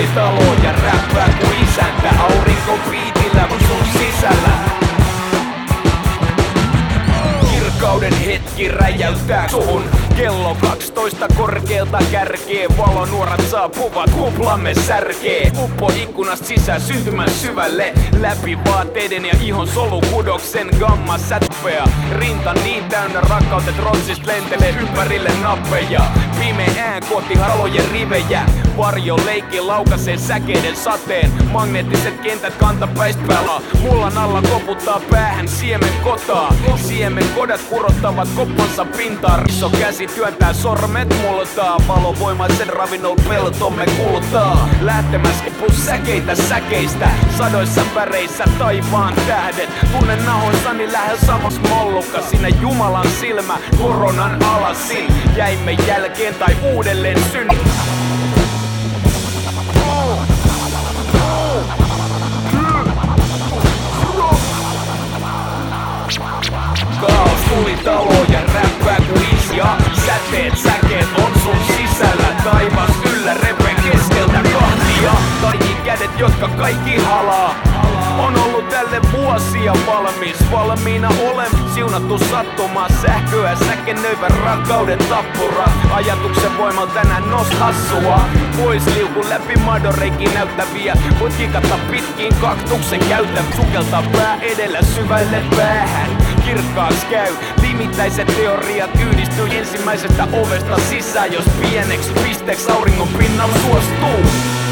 tuli taloon ja räppää kuin isäntä. Aurinko viitillä on sun sisällä. Kirkkauden hetki räjäyttää suhun. Kello 12 korkealta kärkee. Valonuorat saapuvat, kuplamme särkee. Uppo ikkunasta sisään syntymän syvälle. Läpi vaatteiden ja ihon solukudoksen gamma sätpea. Rinta niin täynnä rakkautta, et rotsist lentelee ympärille nappeja. Pimeään kohti talojen rivejä. Varjo leikki laukasee säkeiden sateen. Magneettiset kentät kantapäistä pelaa. Mullan alla koputtaa päähän siemen kotaa. Siemen kodat kurottavat koppansa pintaan. Risso käsi työntää sormet multaa. Valovoimaisen ravinnon peltomme kultaa. Lähtemäs plus säkeitä säkeistä. Sadoissa väreissä taivaan tähdet. Tunnen nahoissani lähellä samas mollukka. Sinä Jumalan silmä koronan alasin. Jäimme jälkeen tai uudelleen synnyt. Kaos tuli taloon ja räppää kuin isja. Säkeet on sun sisällä. Taivas yllä repee keskeltä kahtia. Taji kädet, jotka kaikki halaa. On ollut tälle vuosia valmiina olen siunattu sattumaa. Sähköä säkenöivä rakkauden tappura. Ajatuksen voimalla tänään hassua. Pois liuku läpi madoreikki näyttäviä. Voit kikata pitkin kaktuksen käytä. Sukeltaa pää edellä syvälle päähän. Kirkkaas käy, limittäiset teoriat yhdistyy ensimmäisestä ovesta sisään. Jos pieneksi pisteeksi auringon pinnalla suostuu.